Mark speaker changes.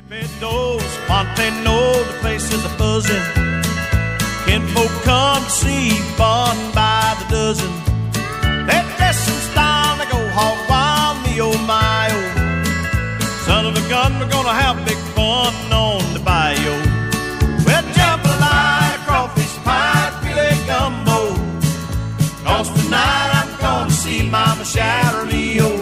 Speaker 1: Meadows, Montano, the place is a buzzing. Kinfolk come to see fun by the dozen. They dress in style, they go hog wild, me oh my oh. Son of a gun, we're gonna have big fun on the bayou. Well, jambalaya, crawfish pie, filet gumbo. 'Cause tonight I'm gonna see Mama Shadow Leo.